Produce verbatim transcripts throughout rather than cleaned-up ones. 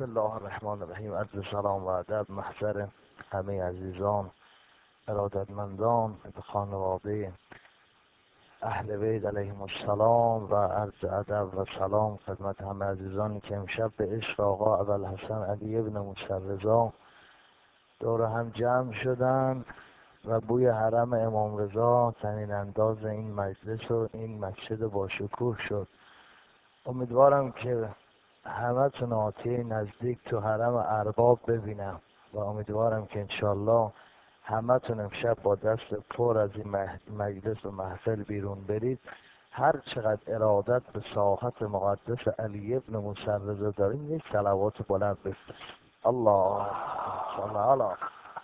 بسم الله الرحمن الرحیم. عرض سلام و ادب محضر همه عزیزان ارادتمندان به خانواده اهل بیت علیهم السلام و عرض ادب و سلام خدمت همه عزیزانی که امشب به عشق آقا ابوالحسن علی ابن موسی رضا دور هم جمع شدن و بوی حرم امام رضا طنین انداز این مجلس و این مسجد با شکوه شد. امیدوارم که همه تون آتیه نزدیک تو حرم ارباب ببینم و امیدوارم که انشالله همه تون امشب با دست پر از این مجلس و محفل بیرون برید. هر چقدر ارادت به ساحت مقدس علی ابن موسی رضا داریم یک صلوات بلند بفرست. الله صل علی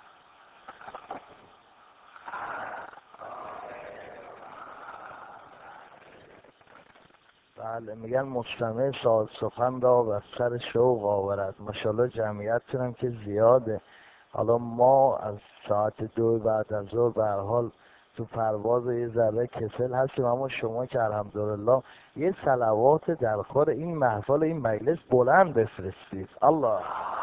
بله. میگن مستمع ساز سخن را بر سر شوق آورد. ماشاءالله جمعیتتون هم که زیاده. حالا ما از ساعت دو بعد از ظهر به هر حال تو پرواز یه ذره کسل هستیم، اما شما که الحمدلله یه صلوات در خور این محفل این مجلس بلند بفرستید. الله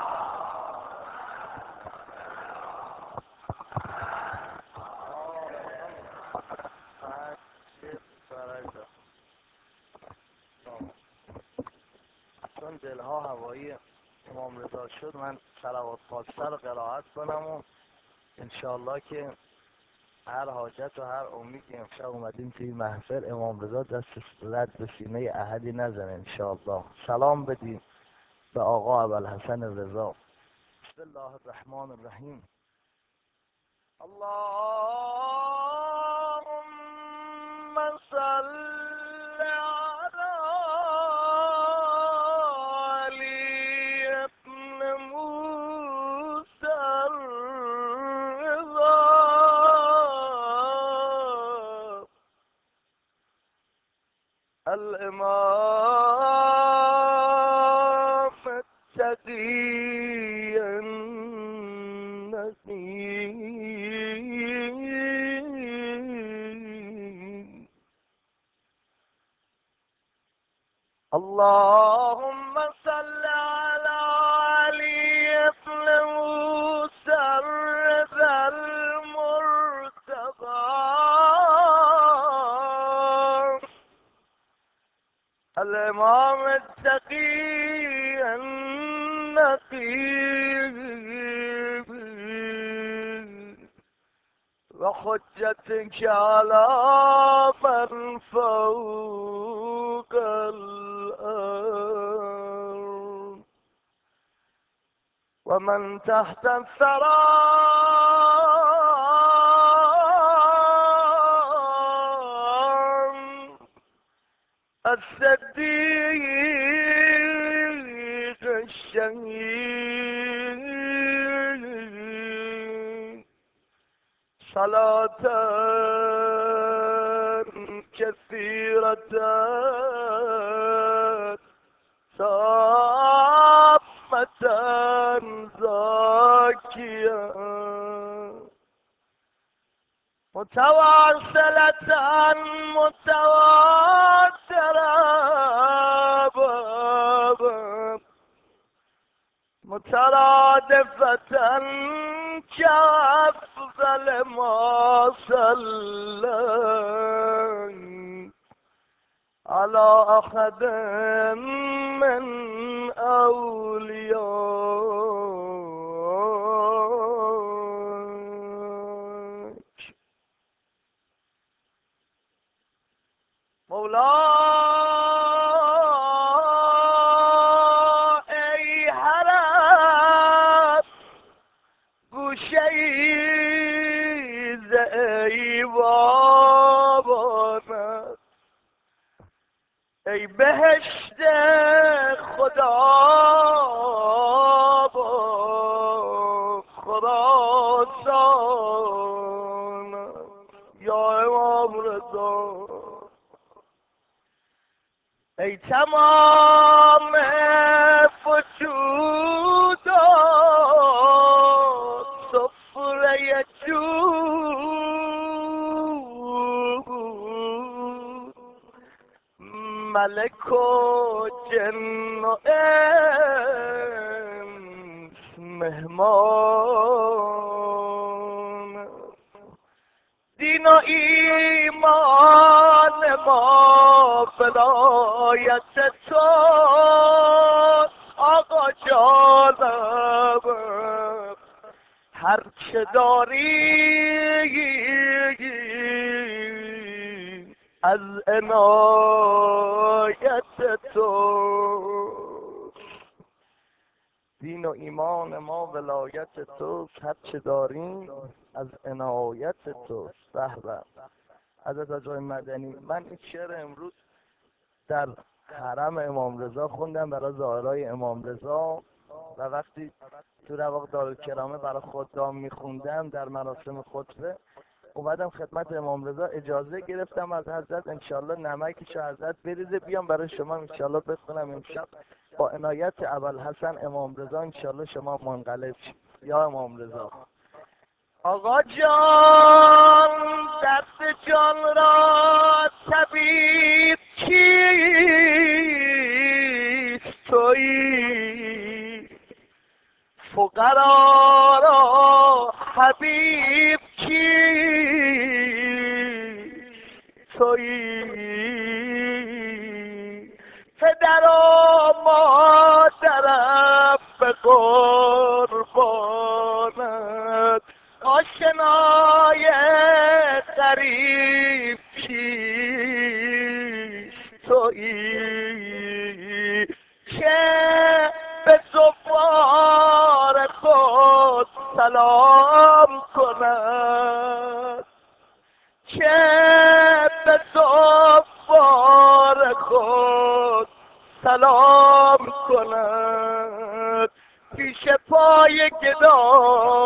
چون دلها هوایی امام رضا شد من صلوات خاصه رو قرائت کنم و انشالله که هر حاجت و هر امیدی امشب اومدیم توی محفل امام رضا دست رد به سینه احدی نزنه انشالله. سلام بدیم به آقا ابوالحسن رضا. بسم الله الرحمن الرحیم. اللهم صل الإمام التقي النقي. اللهم صل على علي بن موسى الرضا المرتضى الإمام التقي النقي وحجتك على من فوق الأرض ومن تحت الثرى الصديق الشهيد صلاة كثيرة تامة زاكية متواصلة متواترة مترادفة كأفضل ما صلى على أحد من أوليائك. مولاي حرم گوشه ز ایوانت ای بهشت خدا با خراسان یا امام رضا ای تمام وجودات سفره جود ملک و جن و انس مهمان. دین و ایمان ما ولایت تو آقا جانم، هر چه داری از عنایت تو. دین و ایمان ما ولایت توست، هر چه داریم از عنایت توست. به به حضرت آقای مدنی، من این شعر امروز در حرم امام رضا خوندم برای زائرای امام رضا و وقتی تو رواق دارالکرامه برای خدام میخوندم در مراسم خطبه اومدم خدمت امام رضا اجازه گرفتم از حضرت انشالله نمکش حضرت بریزه بیام برای شما انشالله بخونم امشب با عنایت ابوالحسن امام رضا انشالله شما منقلب شید. یا امام رضا. آقا جان دست جان را طبیب کیست تویی، فقرا را حبیب کیست تویی، پدر و مادرم به قربانت، آشنای غریب کیست تویی، که به زوار خود سلام کند، که به زوار خود سلام کند، پیش پای گدا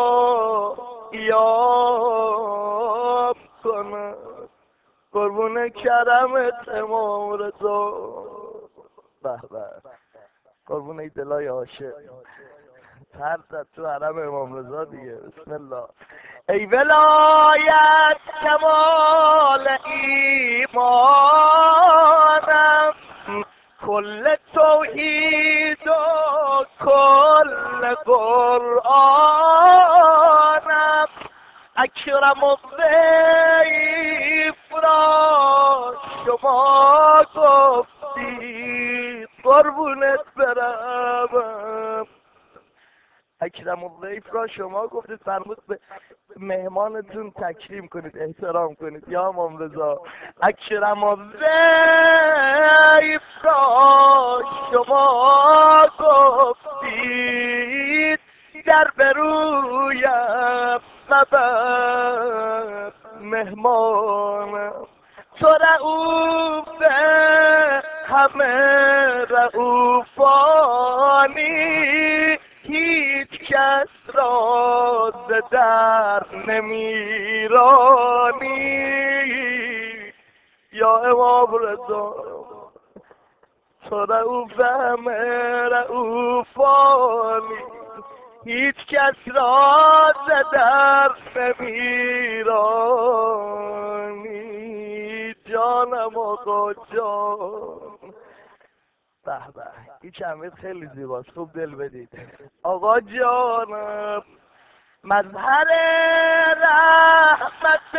قیام کند. قربون کرمت امام رضا. به به قربون ای دلای عاشق هر زد تو حرم امام رضا دیگه. بسم الله. ای ولایت کمال ایمانم، کل توحید و کل قرآنم، اکرم الضیف را شما گفتید قربونت برم. اکرم الضیف را شما گفتید، فرمود به مهمانتون تکریم کنید، احترام کنید. یا امام رضا. اکرم الضیف را شما گفتید، در برویم مبر مهمانم، تو رؤوف همه رؤوفانی، هیچ کس را ز در نمیرانی. یا امام رضا. تو رؤوف همه رؤوفانی، هیچ کس را ز در نمیرانی. جانم آقا جان. به به این چند خیلی زیباست، خوب دل بدید. آقا جانم مظهر رحمت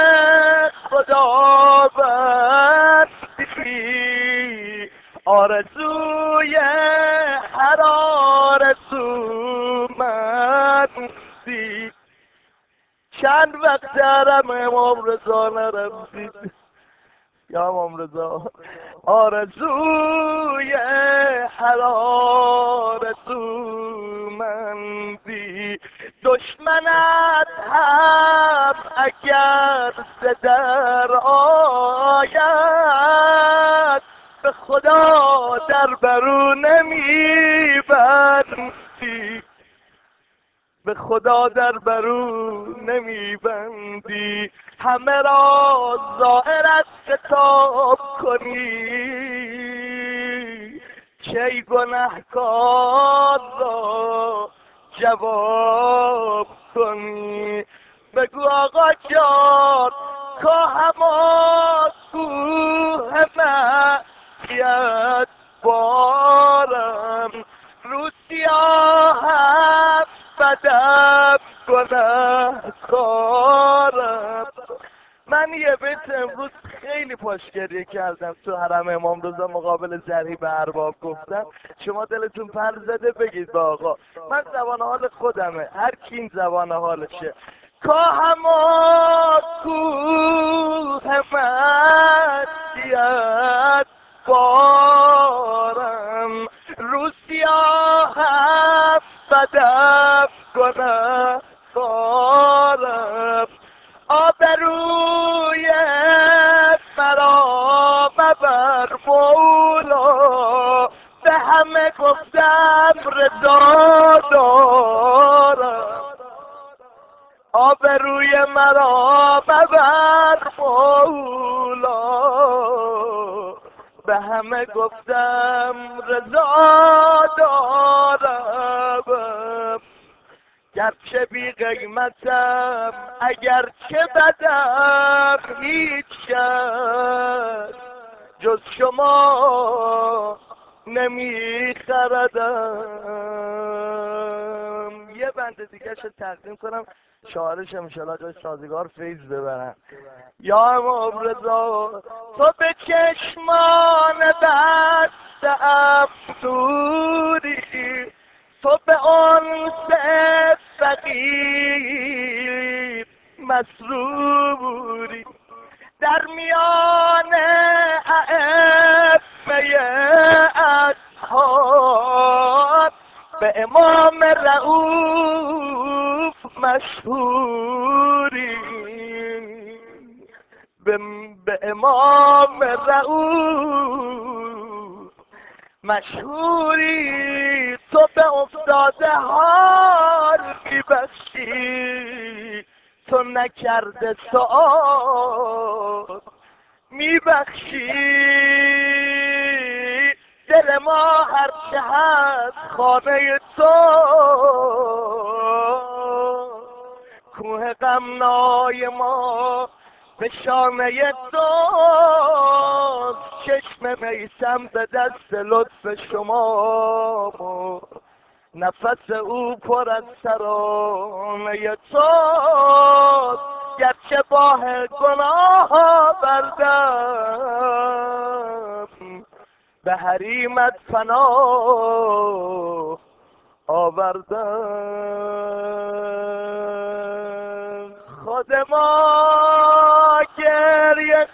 خداوندی، آرزوی هر آرزومندی، چند وقت درم امام رضا نرمزید. یا امام رضا. آرزوی هر آرزومندی، دشمنت هم اگر ز در آید، به خدا در برو نمیبندی، به خدا در برو نمیبندی. همه را ظاهر خطاب کنی، کی گنهکار را جواب کنی. بگو آقا جان که هما کوه معصیت بارم، رو سیاهم ادب گنه‌کارم. من یه بیت امروز خیلی پاشگریه کردم تو حرم امام رضا مقابل ضریب ارباب گفتم شما دلتون پر زده بگید به آقا من زبان حال خودمه، هر کی این زبان حالشه. کاهما کوه مسیحت بارم، رو سیاهم بدم گنه‌کارم. آبروی مرا مبر مولا، به همه گفتم رضا دارم. آبروی مرا مبر مولا، به همه گفتم رضا دارم. گرچه بی قیمتم اگرچه بدم، هیچ کس جز شما نمیخردم. یه بند دیگه شو تقدیم کنم شعارش انشالله جای سازگار فیض ببرن. یا امام رضا تو به چشمان بسته ام نوری، تو به انس فقیر مسروری، در میان ائمه اصحاب به امام رؤوف مشهوری. به, به امام رؤوف مشهوری، تو به افتاده حال میبخشی، تو نکرده سؤال میبخشی. دل ما هرچه هست خانه تو، کوه غمنای ما به شانه تو، چشم میسم به دست لطف شما، نفس او پر از ترانه توست. گرچه باه گناه بردم، به حریمت پناه آوردم. خادما گریه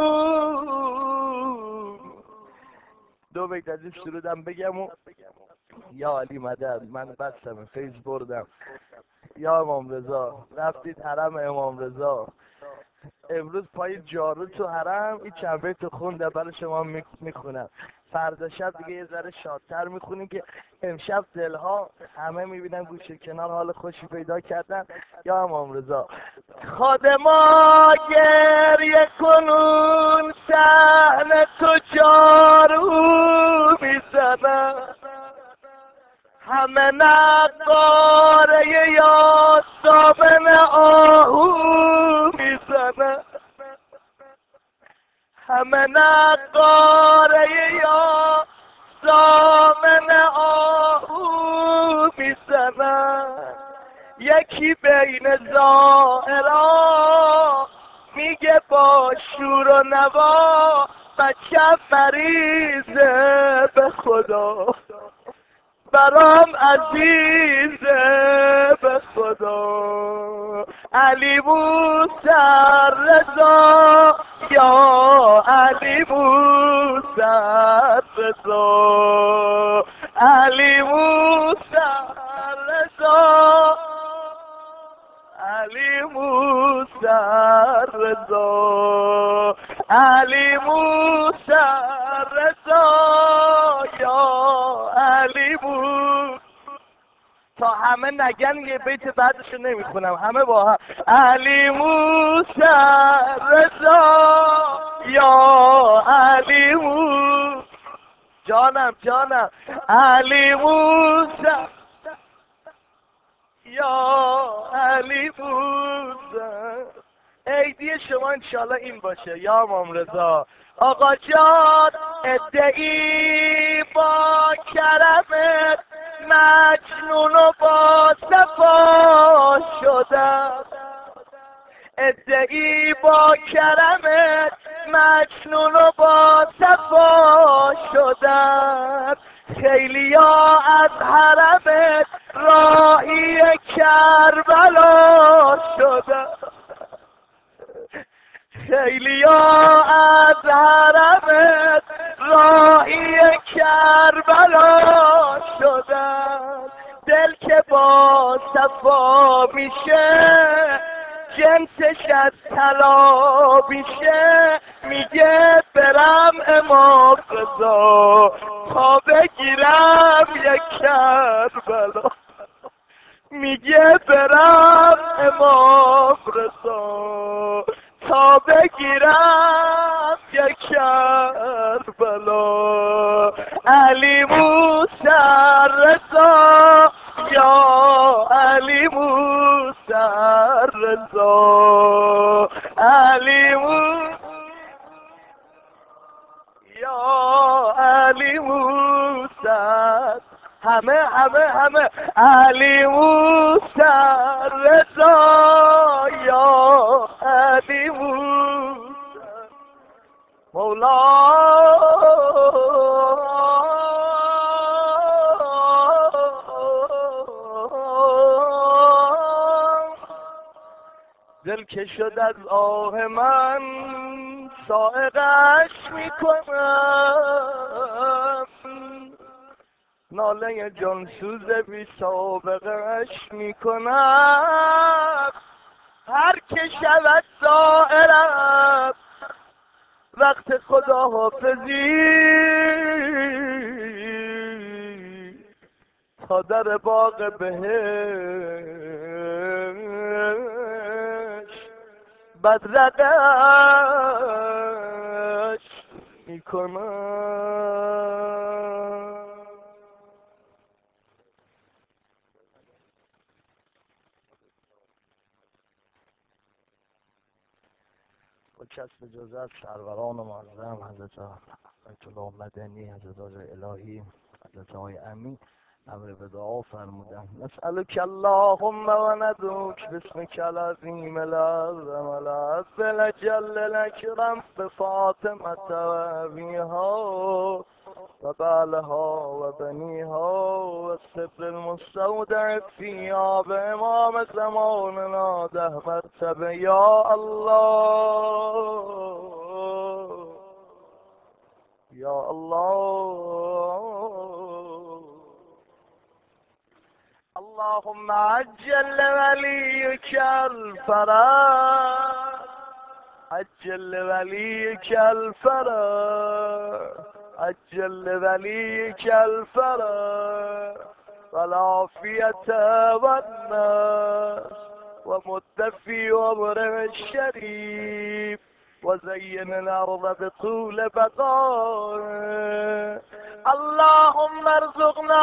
کنون. دو بیت از این سرودم بگم و یا علی مدد من بستم فیض بردم. یا امام رضا رفتید حرم امام رضا، امروز پای جارو تو حرم این چند بیت خونده برای شما میخونم. فردا شب دیگه یه ذره شادتر میخونیم که امشب دلها همه میبینن گوشه کنار حال خوشی پیدا کردن. یا امام رضا خادما گریه کنون، صحن تو جارو میزنن، همه نقاره یا دامن آهو میزنن، همه نقاره یا دامن آهو میزنن. یکی بین زائرا میگه با شور و نوا، بچه مریضه به خدا، برام عزیزه به خدا. علی موسی رضا، یا علی موسی رضا، علی موسی رضا، علی موسی رضا، علی موسی رضا، یا علی موسی. تا همه نگن یه بیت بعدشو نمیخونم، همه با هم. علی موسی رضا، یا علی موسی. جانم جانم علی موسی، یا علی موسی. عیدی شما انشالله این باشه یا امام رضا. آقا جان ادعی با کرمت مجنون و با صفا شدم، ادعی با کرمت مجنون و با صفا شدم، خیلیا از حرمت راهی کربلا شدم، خیلیا از حرمت راهی کربلا شدن، دل که با صفا میشه جنسش از طلا میشه، میگه برم امام رضا تا بگیرم یک کربلا، میگه برم امام رضا تا بگیرم یک کربلا، علی موسی رضا یا علی موسی رضا، علی موسی یا علی موسی، همه همه همه علی موسی رضا یا علی موسی مولا. دل که شد از آه من صاعقش میکنم، ناله جانسوز بی سابقش میکنم، هر که شود زائرم وقت خدا حافظی تا در باغ بهشت بدرقش میکنم. با کسب اجازت سروران معظم حضرت آیت الله مدنی، حضرت الهی، حضرت های امین امر به دعا فرمودن. نسألک اللهم و ندعوک باسمک العظیم الأعظم العز الجل الأکرم بفاطمة و ابیها و بعلها و بنیها و السر المستودع فی آب امام زماننا ده مرتبه یا الله یا الله. اللهم عجل لوليك الفرج، عجل لوليك الفرج، عجل لوليك الفرج والعافية والنصر ومد في عمره الشريف وزين الأرض بطول بقائه. اللهم ارزقنا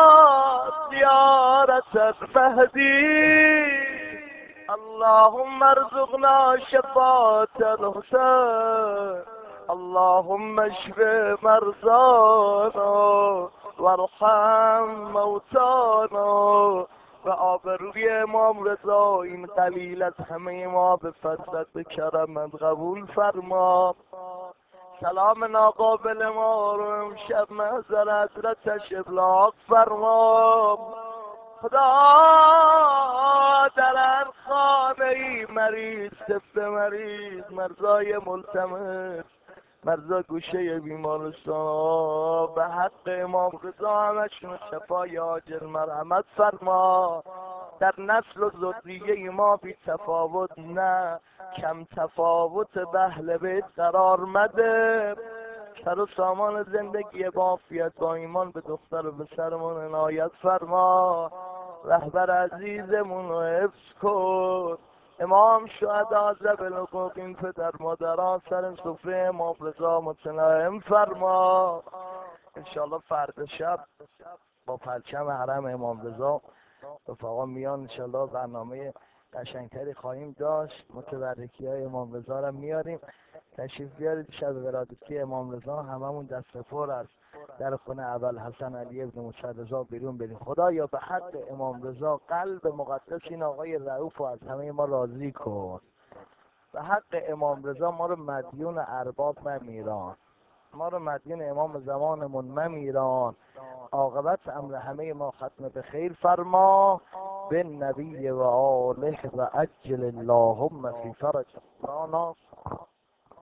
زيارة المهدي، اللهم ارزقنا شفاعة الحسين، اللهم اشف مرضانا وارحم موتانا و آبروی امام رضا این قلیل از همه ما به فضلت به کرمت قبول فرما. سلام ناقابل ما رو امشب محضر حضرتش ابلاغ فرما. خدا در هر خانه ای مریض، سفت مریض، مرزای ملتمس، مرزا گوشه بیمارستان به حق امام رضا همشون شفای عاجل مرحمت فرما. در نسل و ذریه ما بی تفاوت نه کم تفاوت به اهل بیت قرار مده. سر و سامان زندگی با عافیت با ایمان به دختر و به سرمون عنایت فرما. رهبر عزیزمون رو حفظ کن. امام شهدا ذوی الحقوق این پدر مادران سر سفره امام رضا متناعم فرما. انشالله فردا شب با پرچم حرم امام رضا رفقا میان، انشالله برنامه قشنگتری خواهیم داشت. متبرکی های امام رضا را میاریم، تشریف بیارید. شب ولادتی امام رضا هممون دست پر است. در خونه اول حسن علی ابن موسی رضا بیرون بریم. خدایا به حق امام رضا قلب مقدس این آقای رؤوف رو از همه ما راضی کن. به حق امام رضا ما رو مدیون ارباب ممیران، ما رو مدیون امام زمانمون ممیران. عاقبت امر همه ما ختم به خیر فرما. به نبی و آله و عجل اللهم فی فرج رانا.